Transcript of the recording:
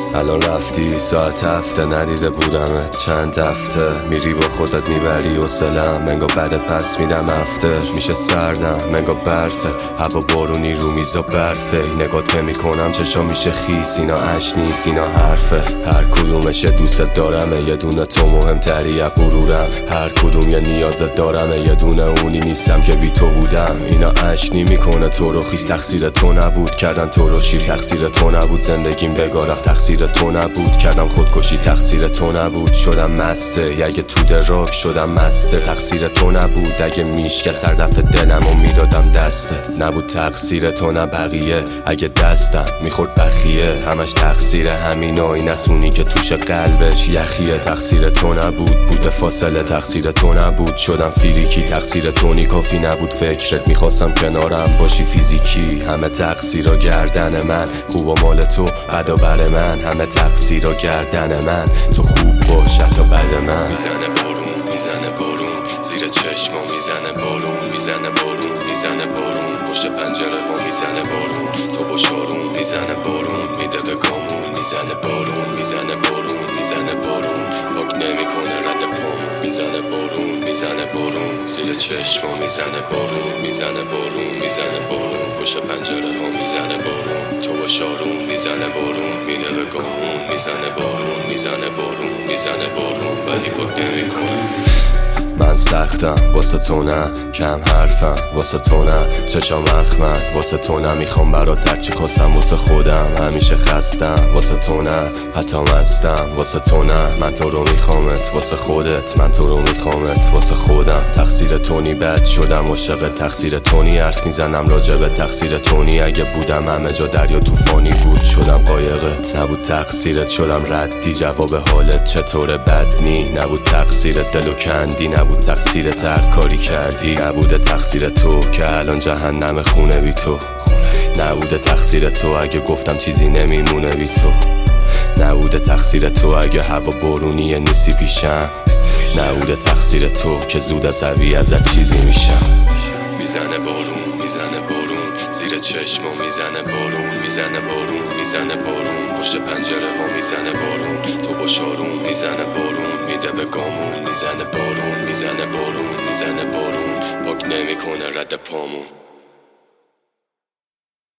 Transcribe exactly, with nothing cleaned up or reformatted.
الان رفتی ساعت هفته ندیده بودمت چند هفته. میری با خودت میبری و سلم منگا بعدت پس میدم هفته. میشه سردم منگا برفه هوا بارونی رو میزا برفه. نگات نمی کنم چشا میشه خیس اینا اش نیست اینا حرفه. هر کدومش دوست دارمه یه دونه تو مهمتری یا غرورم. هر کدوم یه نیازت دارمه یه دونه اونی نیستم که بی تو بودم. اینا اش نمی کنه تو رو خیس تقصیر تو نبود. کردن تو رو شیر تقصیر تو نبود. زندگیم بگاه رفت تقصیر تو نبود. کردم خودکشی تقصیر تو نبود. شدم مسته اگه تو دراک شدم مستر تقصیر تو نبود. اگه میشکه سر دفع دلم و میدادم دستت نبود تقصیر تو نه بقیه. اگه دستم میخورد بخیه همش تقصیر همینا. این اسونی که توش قلبش یخیه تقصیر تو نبود. بوده فاصله تقصیر تو نبود. شدم فیریکی تقصیر تو نی کافی نبود. فکرت میخواستم کنارم باشی فیزیکی. همه تقصیرها گردن من خوب و مال تو بدا بر من. همه تقصیرها گردن من تو خوب باش حتی بد من. میزنه بارون میزنه بارون زیر چشما میزنه بارون. میزنه بارون میزنه بارون پشت پنجره ها میزنه بارون. تو با شارون میزنه بارون میده به گامون. میزنه بارون میزنه بارون میزنه بارون پاک نمیکنه رد پامون. میزنه بارون میزنه بارون زیر چشما میزنه بارون. میزنه بارون میزنه بارون پشت پنجره ها میزنه بارون. تو با شارون میزنه بارون میده به گامون. میزنه بارون میزنه بارون میزنه بارون ولی پاک نمیکنه. من سختم واسه تو نه کم حرفم واسه تو نه چشام اخمن واسه تو نه. میخوام برات هرچی خواستم واسه خودم. همیشه خستم واسه تو نه حتی مستم واسه تو نه. من تو رو میخوامت واسه خودت. من تو رو میخوامت واسه خودم. تقصیر تونی بد شدم عاشق تقصیر تونی. حرف میزنم راجب تقصیر تونی. اگه بودم همه جا دریا طوفانی بود شدم قایقت. نبود تقصیرت شدم ردی. جواب حالت چطوره بد نی. نبود تقصیرت دلو کندی. نبود تقصیر هر کاری کردی. نبوده تقصیر تو که الان جهنم خونه بی تو. نبوده تقصیر تو اگه گفتم چیزی نمیمونه بی تو. نبوده تقصیر تو اگه هوا بارونیه نیستی پیشم. نبوده تقصیر تو که زود از عصبی ازت چیزی میشم. میزنه بارون میزنه بارون زیر چشما میزنه بارون. میزنه بارون میزنه بارون پشت پنجره ها میزنه بارون. تو با شارون میزنه بارون میده به گامون. میزنه بارون میزنه بارون میزنه بارون پاک نمیکنه رد پامون.